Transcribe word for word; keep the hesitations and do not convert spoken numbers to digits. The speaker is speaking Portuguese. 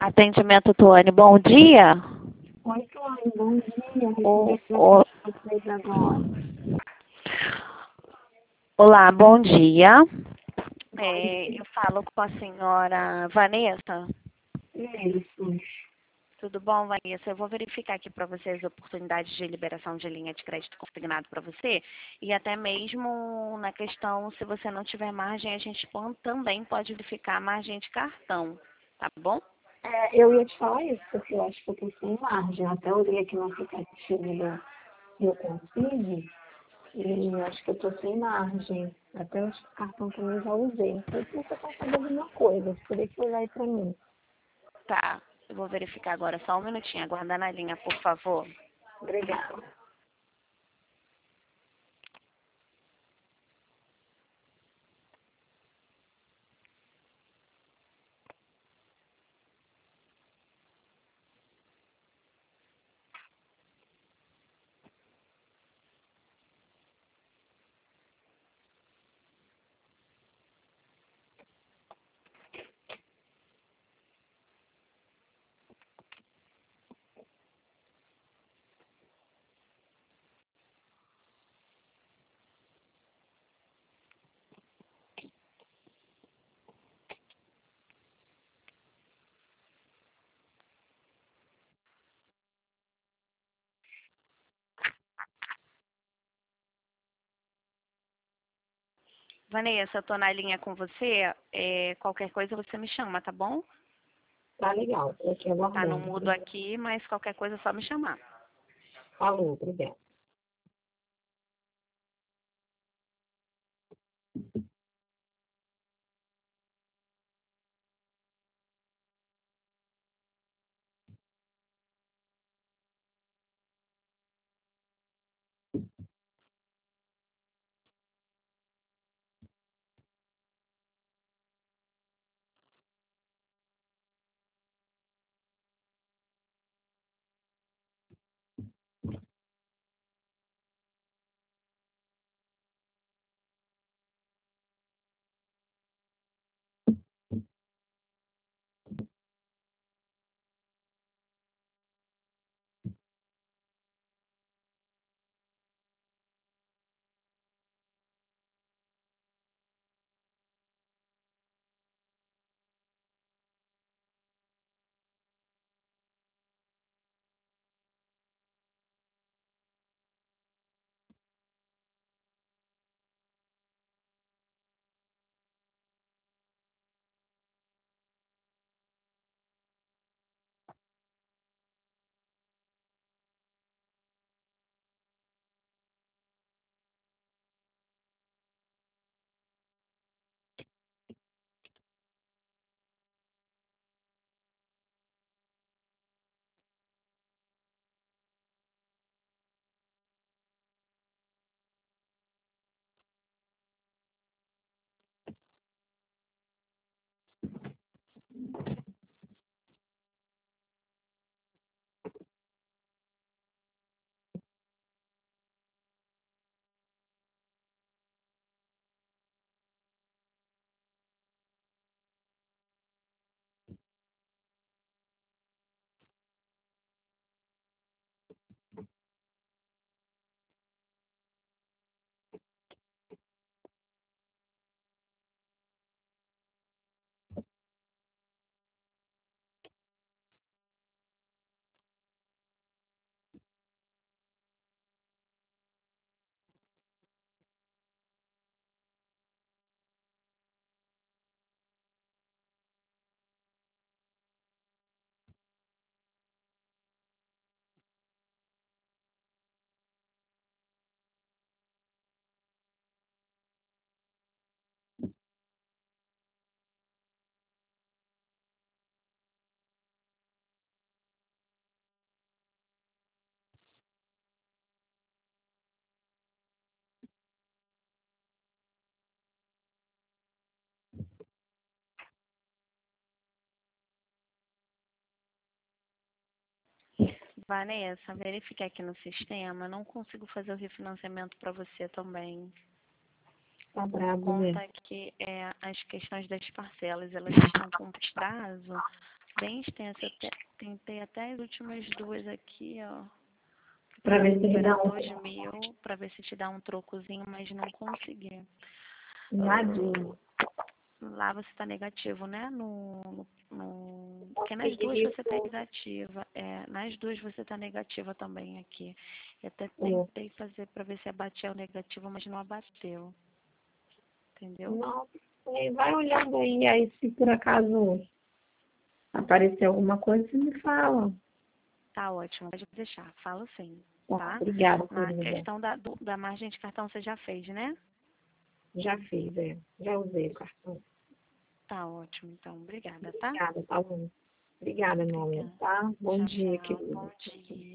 Atendimento Tuane, bom dia. Oi, Tuane, bom dia. O, O, o, vocês agora. olá, bom dia. É, eu falo com a senhora Vanessa. Isso. Tudo bom, Vanessa? Eu vou verificar aqui para você as oportunidades de liberação de linha de crédito consignado para você e até mesmo na questão, se você não tiver margem, a gente também pode verificar a margem de cartão, tá bom? É, eu ia te falar isso, porque eu acho que eu tô sem margem. Eu até olhei aqui no aplicativo do Eu Consigo e eu acho que eu tô sem margem. Até o cartão também já usei. Não sei se você consegue alguma coisa. Você teria que olhar aí pra mim. Tá, eu vou verificar agora, só um minutinho, aguardar na linha, por favor. Obrigada. Vanessa, eu tô na linha com você, é, qualquer coisa você me chama, tá bom? Tá legal. Tô aqui Tá no aguardando. mudo aqui, mas qualquer coisa é só me chamar. Falou, obrigada. Vanessa, verifique aqui no sistema, não consigo fazer o refinanciamento para você também. Tá Por brabo, né? conta que é, as questões das parcelas, elas estão com prazo bem extensa. Eu te- tentei até as últimas duas aqui, ó. Para ver se ele dá um dois mil, para ver se te dá um trocozinho, mas não consegui. nadinho. Lá você está negativo, né? No, no, no- porque nas duas você está negativa. É, nas duas você está negativa também aqui. Eu até tentei fazer para ver se abatia o negativo, mas não abateu. Entendeu? Não, sei. Vai olhando aí, aí se por acaso aparecer alguma coisa, você me fala. Tá ótimo, pode deixar. Falo sim, Tá, tá? obrigada, Na querida. questão da, do- da margem de cartão você já fez, né? Já fiz, é. Já usei o cartão. Tá ótimo, então. Obrigada, tá? Obrigada, tá bom. Obrigada, meu amor, Obrigada. tá? Bom Tchau, dia, tchau. querida. Bom dia.